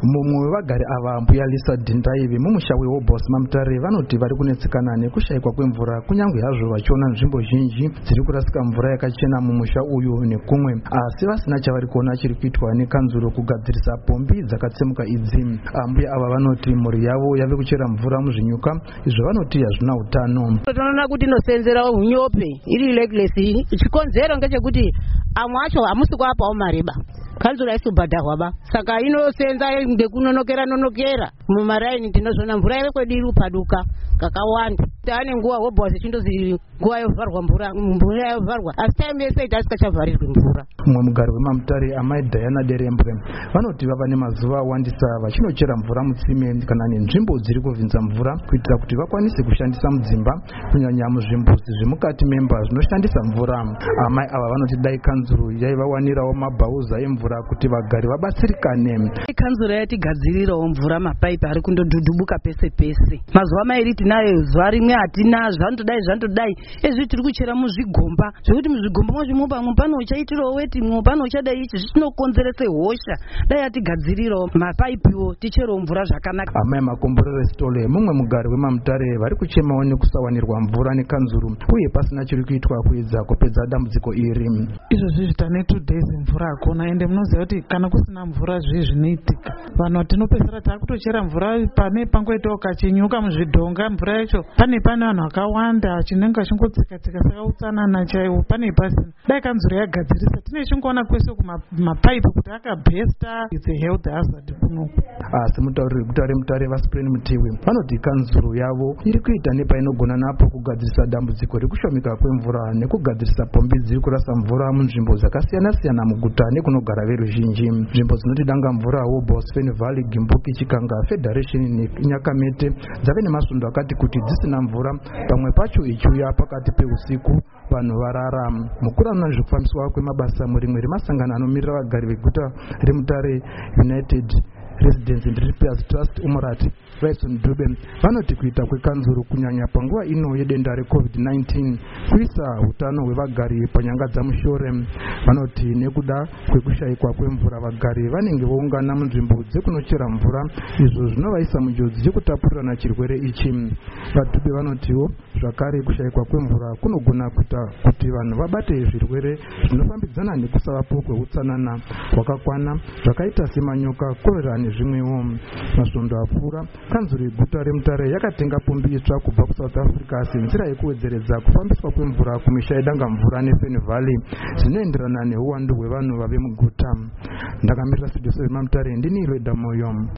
Mumwe wevagari ava mbuya Lisa Dhindaivi mumusha weHobhosi Mamutare vanoti vari kunetsekana nekushayikwa kwemvura kunyange hazvo vachiona nzvimbo zhinji dziri kurasika mvura yakachena mumusha uyu nekumwe, asi vasina chavari kuona chiri kuitwa nekanzuro kugadzirisa pombi dzakatsemuka idzi. Mbuya ava vanoti mhuri yavo yave kuchera mvura muzvinyuka izvo vanoti hazvina utano. Tinoona kuti inosenzera hunyope iri leglesi, chikonzero ngechekuti amwe acho hamusi kuapawo mareba, kanzuro haisi kubhadharwa ba, saka inosenza ngekunonokera mumaraini. Tinozvona mvura yekwedu iri kupaduka kakawanda. Taane nguva Hobhosi chindozi nguva yovharwa mvura yovharwa, asi time yese iti asikachavharirwi mvura. Mumwe mugari weMamutare amai Diana Derembwe vanoti vava nemazuva awandisa vachinochera mvura mutsime kana nenzvimbo dziri kuvhinza mvura kuitira kuti vakwanise kushandisa mudzimba, kunyanya muzvimbuzi zvemukati memba zvinoshandisa mvura. Amai ava vanoti dai kanzuro yaivawanirawo mabhauza emvura kuti vagari vabatsirikane. Kanzuro yatigadzirirawo mvura, mapaipi ari kundodhudhubuka pese pese. Mazuva mairi tinayo, zuva rimwe hatina, zvandodai ezvi tiri kuchera muzvigomba zvekuti muzvigomba mwazvimoba mwe pano uchaitirawo weti mwe pano uchadai ichi zvinokonzerese hosha. Dai atigadzirirawo mapaipiwo ticherewo mvura zvakanaka. Amai Makomborere Stole mumwe mugari weMamutare vari kuchemawo nekusawanirwa mvura nekanzuro uye pasina chiri kuitwa kuedza kupedza dambudziko iri. Izvozvi zvitane 2 days mvura hakuna, ende munoziva kuti kana kusina mvura zvinoitika. Vanhu tinopedzera takutochera mvura pane pangoitawo kachinyuka muzvidhonga mvura yacho pane vanhu vakawanda chinenge chingotsika saka utsanana chaiwo pane pasina. Dai kanzuro yagadzirisa tine chingoona kwese kumapaipi kuti akabhesta, it's a health hazard kunoku. Asi mutauriri weguta reMutare Vaspreni Mutiwi vanoti kanzuro yavo iri kuita nepainogona napo kugadzirisa dambudziko rekushomeka kwemvura nekugadzirisa pombi dziri kurasa mvura munzvimbo dzakasiyana-siyana muguta nekunogara veruzhinji. Nzvimbo dzinoti danga mvura Hobhosi, Fen Valley, Gimbuki, Chikanga, Federation neNyakamete dzave nemasvondo akati kuti dzisina mvura, pamwe pacho ichiuya pakati peusiku vanhu varara. Mukuru anoona nezvekufambiswa kwemabasa murimwe remasangano anomirira vagari veguta reMutare United Residents and Repairs Trust Umurati Bryson Dube vanoti kuita kwekanzuro kunyanya panguva ino yedenda reCovid-19 kuisa utano hwevagari panyanga dzamushore. Vanoti nekuda kwekushayikwa kwemvura vagari vanenge voungana munzvimbo dzekunochera mvura, izvo zvinovaisa munjodzi yekutapurirana chirwere ichi. VaDube vanotiwo zvakare kushayikwa kwemvura kunogona kuita kuti vanhu vabate zvirwere zvinofambidzana nekusavapo kweutsanana hwakakwana zvakaita semanyoka, korera nezvimwewo. Masvondo apfuura kanzuro yeguta reMutare yakatenga pombi itsva kubva kuSouth Africa senzira yekuwedzeredza kufambiswa kwemvura kumisha yedanga mvura neFen Valley zvinoenderana neuwandu hwevanhu vave muguta. Ndakamirira studio seMamutare ndini Rweda Moyo.